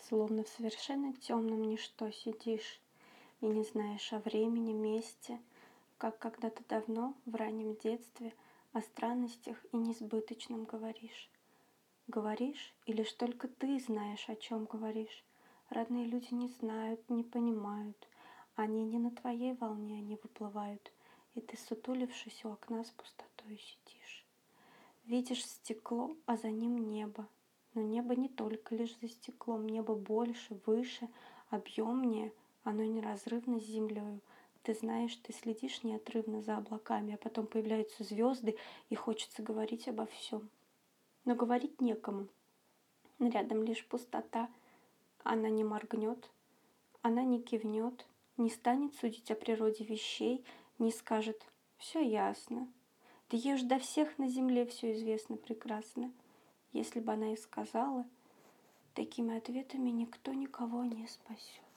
словно в совершенно темном ничто сидишь и не знаешь о времени, месте, как когда-то давно, в раннем детстве, о странностях и несбыточном говоришь. Говоришь, и лишь только ты знаешь, о чем говоришь. Родные люди не знают, не понимают. Они не на твоей волне, они выплывают, и ты, сутулившись у окна, с пустотой сидишь. Видишь стекло, а за ним небо. Но небо не только лишь за стеклом, небо больше, выше, объемнее, оно неразрывно с землею. Ты знаешь, ты следишь неотрывно за облаками, а потом появляются звезды, и хочется говорить обо всем. Но говорить некому. Рядом лишь пустота. Она не моргнет, она не кивнет, не станет судить о природе вещей, не скажет «все ясно». Да ей уж до всех на земле все известно прекрасно. Если бы она и сказала, такими ответами никто никого не спасет.